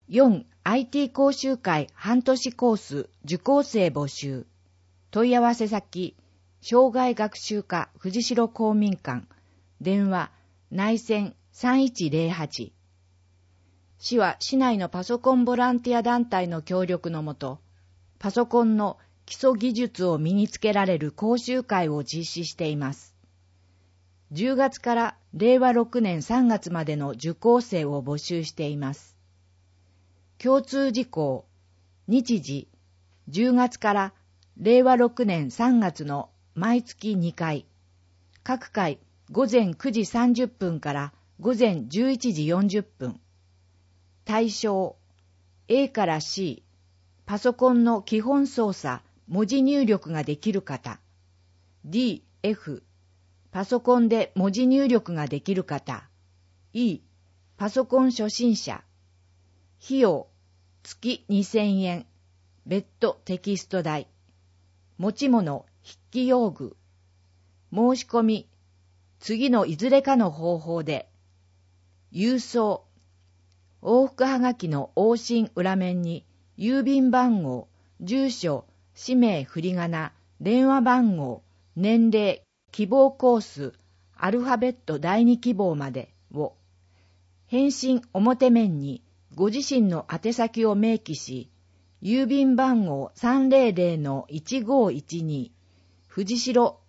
4IT 講習会半年コース受講生募集。問い合わせ先、障害学習課藤代公民館。電話、内線3108。市は市内のパソコンボランティア団体の協力のもと、パソコンの基礎技術を身につけられる講習会を実施しています。10月から令和6年3月までの受講生を募集しています。共通事項、日時、10月から令和6年3月の毎月2回、各回午前9時30分から午前11時40分。対象、A から C、パソコンの基本操作、文字入力ができる方。D、F、パソコンで文字入力ができる方。E、パソコン初心者。費用、月2000円。別途テキスト代。持ち物、筆記用具。申し込み、次のいずれかの方法で。郵送、往復はがきの往診裏面に、郵便番号、住所、氏名振り仮名、電話番号、年齢、希望コース、アルファベット第2希望までを、返信表面にご自身の宛先を明記し、郵便番号 300-1512、藤代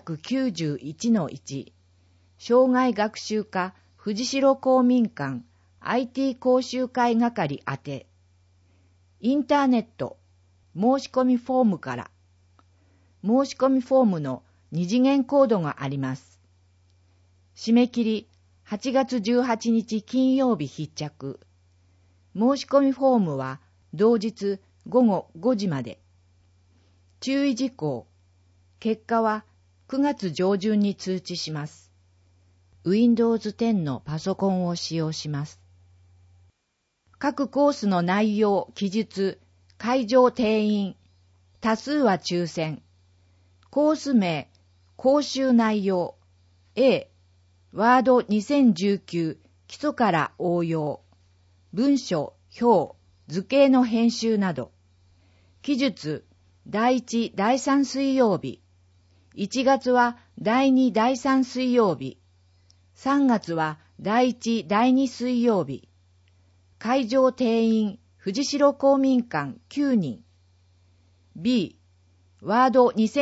491-1、障害学習課藤代公民館 IT 講習会係宛て、インターネット申し込みフォームから、申し込みフォームの2次元コードがあります。締め切り8月18日金曜日必着。申し込みフォームは同日午後5時まで。注意事項。結果は9月上旬に通知します。Windows 10のパソコンを使用します。各コースの内容、記述、会場定員、多数は抽選。コース名、講習内容。A、ワード2019基礎から応用。文書、表、図形の編集など。記述、第1、第3水曜日。1月は第2、第3水曜日。3月は第1、第2水曜日。会場定員、藤代公民館9人。B、ワード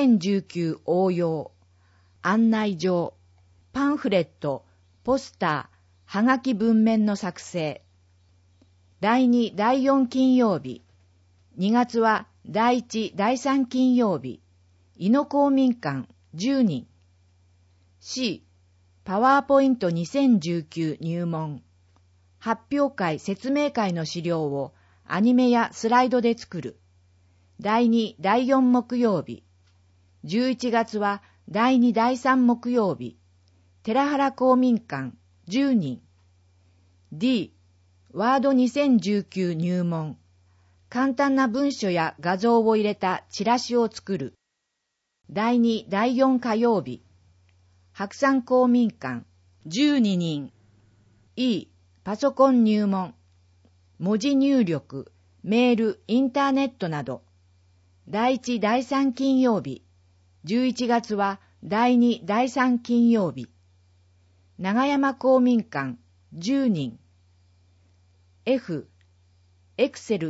2019応用。案内状、パンフレット、ポスター、はがき文面の作成。第2、第4金曜日。2月は第1、第3金曜日。井野公民館10人。C、パワーポイント2019入門。発表会、説明会の資料をアニメやスライドで作る。第2、第4木曜日。11月は第2、第3木曜日。寺原公民館10人。D、ワード2019入門。簡単な文書や画像を入れたチラシを作る。第2、第4火曜日。白山公民館12人。E、パソコン入門。文字入力、メール、インターネットなど。第1、第3金曜日。11月は第2、第3金曜日。長山公民館10人。F、エクセル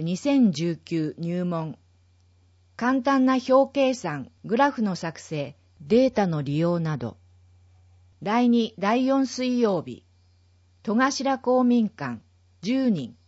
2019入門。簡単な表計算、グラフの作成、データの利用など。第2、第4水曜日。戸頭公民館10人。